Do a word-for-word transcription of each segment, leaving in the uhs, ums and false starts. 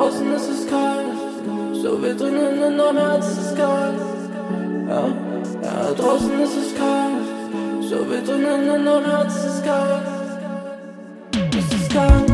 draußen ist es kalt, so wie drinnen in deinem Herz ist es kalt. Ja, ja, draußen ist es kalt, so wie drinnen in deinem Herz ist es kalt. Es ist kalt.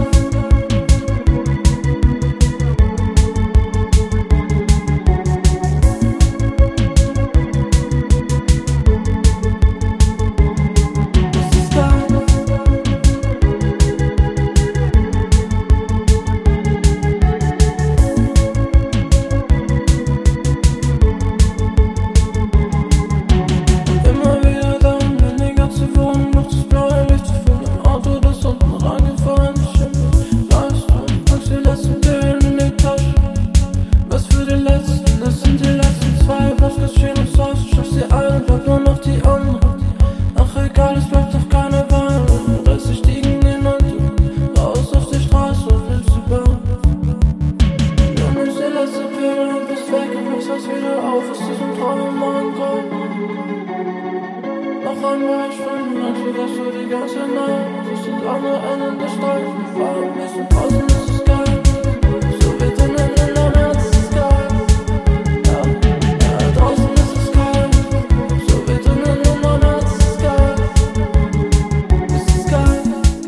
Noch einmal schwimmen, als wir das so die ganze Nacht. Das sind alle Enden der Streifen. Warum ist und draußen ist es geil, so wie drinnen in deinem Herz ist es geil. Ja, ja, draußen ist es kalt, so wie drinnen in deinem Herz ist es geil. Es ist geil.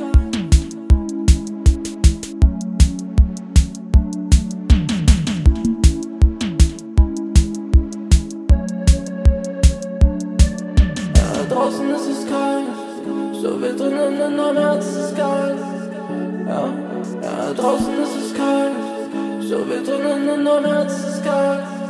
Draußen ist es kalt, so wie drinnen in deinem Herz ist es kalt. Ja, ja, draußen ist es kalt, so wie drinnen in deinem Herz ist es kalt.